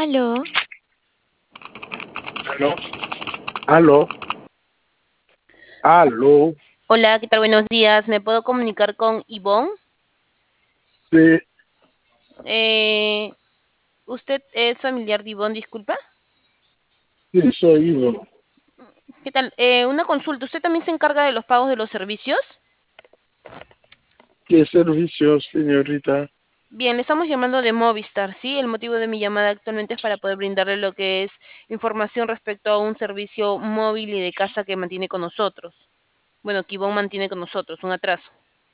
Aló, Aló, aló, aló, hola, ¿qué tal? Buenos días. ¿Me puedo comunicar con Ivonne? sí, Eh, ¿Usted es familiar de Ivonne, disculpa? sí, soy Ivo. ¿Qué tal? Una consulta. ¿Usted también se encarga de los pagos de los servicios? ¿Qué servicios, señorita? Bien, le estamos llamando de Movistar, ¿sí? El motivo de mi llamada actualmente es para poder brindarle lo que es información respecto a un servicio móvil y de casa que mantiene con nosotros. Bueno, que Ivonne mantiene con nosotros, un atraso.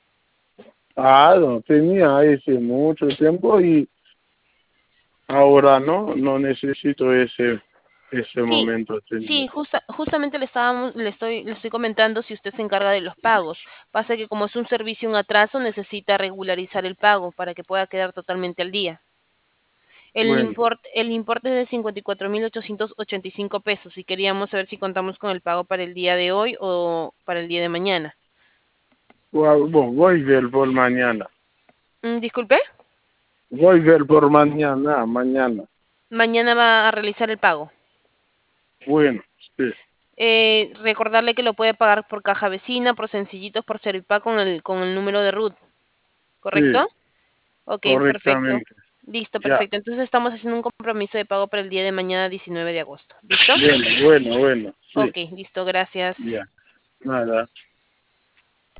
No tenía hace mucho tiempo y ahora no necesito ese Sí, momento sí, tener. justamente le estoy comentando si usted se encarga de los pagos. Pasa que como es un servicio, un atraso, necesita regularizar el pago para que pueda quedar totalmente al día. Bueno, El importe es de 54.885 pesos y queríamos saber si contamos con el pago para el día de hoy o para el día de mañana. voy a ver por mañana. Disculpe, Voy a ver por mañana. mañana va a realizar el pago. Bueno, sí, Recordarle que lo puede pagar por caja vecina, por sencillitos, por Servipack con el número de RUT, sí, ¿correcto? Ok, perfecto. correctamente. Listo, Ya, perfecto. Entonces estamos haciendo un compromiso de pago para el día de mañana, 19 de agosto. ¿Listo? bueno, sí, Ok, listo, gracias. ya, nada.